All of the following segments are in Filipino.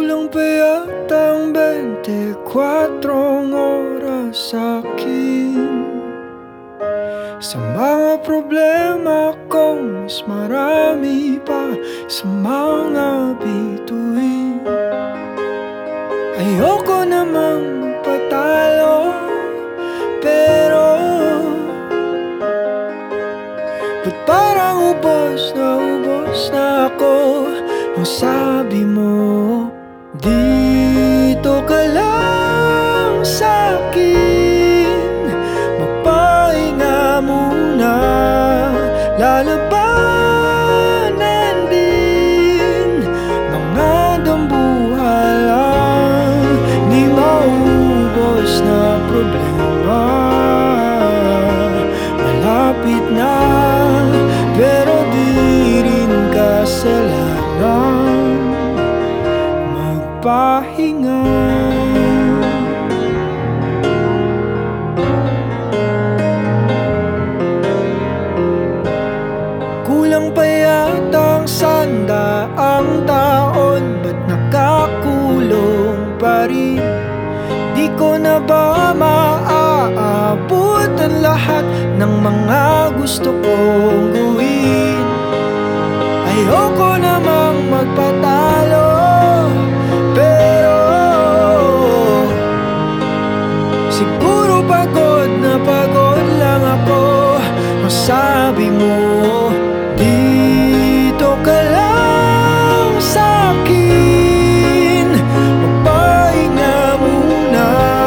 Kulang pa yatang 24 oras sa'kin. Sa mga problema ko, mas marami pa sa mga bituin. Ayoko namang magpatalo, pero ba't parang ubos na ako? Ang sabi mo, dito ka lang sa'kin, magpahinga muna. Lalabanan din mga dambuhalang di maubos na problema. Malapit na, pero di rin kasalanan magpahinga. Kulang pa yatang 100 taon, ba't nakakulong pa rin? Di ko na ba maaabot ang lahat ng mga gusto kong gawin? Ayoko namang magpatalo, pero siguro pagod lang ako. Ang sabi mo, dito ka lang sa'kin, magpahinga muna.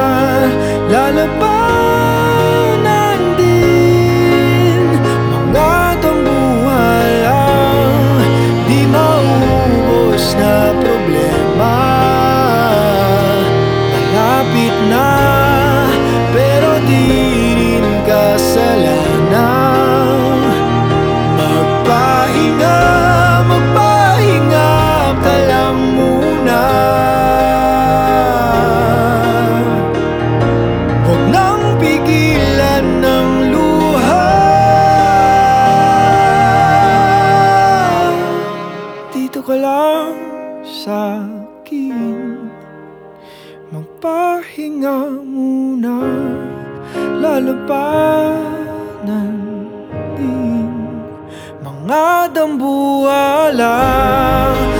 Lalabanan din mga tambuhalang di maubos na problema. Malapit na, pero di rin kasalanan magpahinga. Magpahinga ka lang muna. Huwag nang pigilan ng luha. Dito ka lang sa'kin, magpahinga muna. Lalabanan din mga dambuhalang